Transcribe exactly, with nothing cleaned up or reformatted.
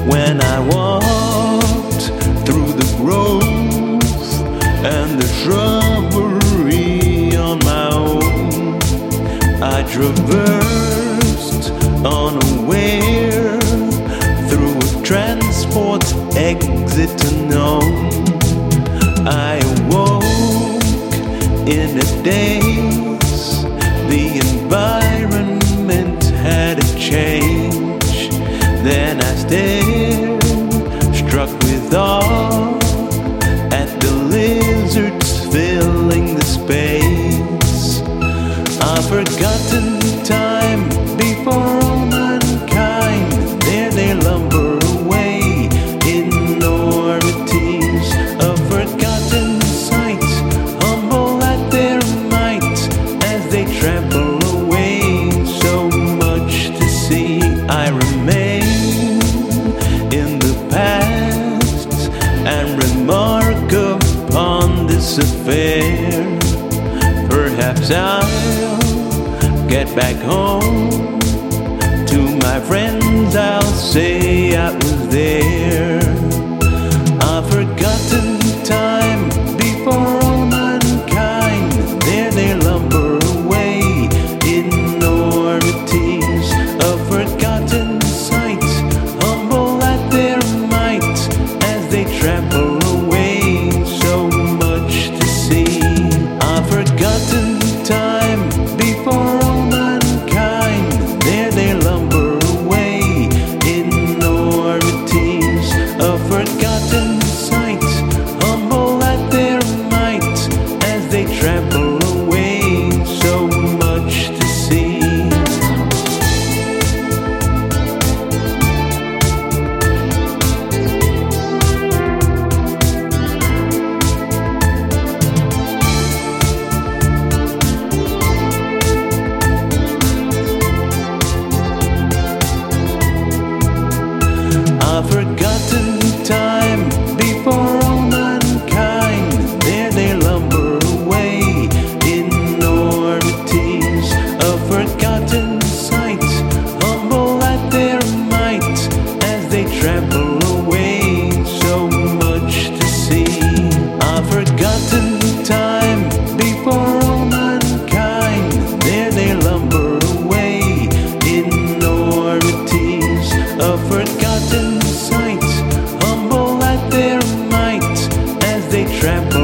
When I walked through the grove and the shrubbery on my own, I traversed unaware through a transport exit unknown. I awoke in a daze, the environment had a change. Then I stared, struck with awe, at the lizards filling the space. I've forgotten time before all mankind. There they lumber away, enormities of forgotten sight, humble at their might as they trample away. So much to see. I remain in the past and remark upon this affair. Perhaps I'll get back home to my friends, I'll say I was there. I've forgotten time before all mankind. There they lumber away, enormities of forgotten sight, humble at their might as they trample away. So much to see. I've forgotten time before all mankind. There they lumber away, enormities of forgotten sight, humble at their might as they trample away. So much to see. I've forgotten time before all mankind. There they lumber away, enormities of forgotten sight, humble at their might as they trample away. So much to see. I've forgotten time before all mankind. There they lumber away, enormities of forgotten sight, humble at their might as they trample